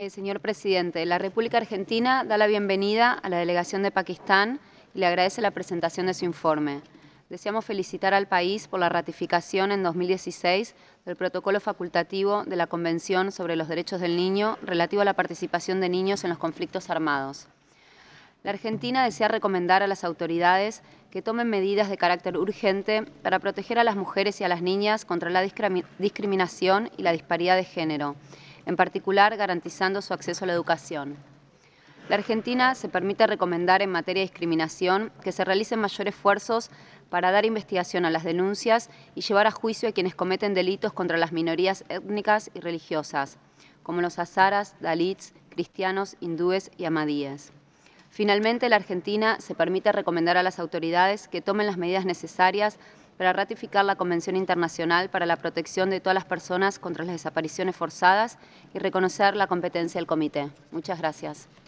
Señor presidente, la República Argentina da la bienvenida a la delegación de Pakistán y le agradece la presentación de su informe. Deseamos felicitar al país por la ratificación en 2016 del protocolo facultativo de la Convención sobre los Derechos del Niño relativo a la participación de niños en los conflictos armados. La Argentina desea recomendar a las autoridades que tomen medidas de carácter urgente para proteger a las mujeres y a las niñas contra la discriminación y la disparidad de género, en particular garantizando su acceso a la educación. La Argentina se permite recomendar en materia de discriminación que se realicen mayores esfuerzos para dar investigación a las denuncias y llevar a juicio a quienes cometen delitos contra las minorías étnicas y religiosas, como los hazaras, dalits, cristianos, hindúes y ahmadíes. Finalmente, la Argentina se permite recomendar a las autoridades que tomen las medidas necesarias para ratificar la Convención Internacional para la Protección de todas las personas contra las desapariciones forzadas y reconocer la competencia del Comité. Muchas gracias.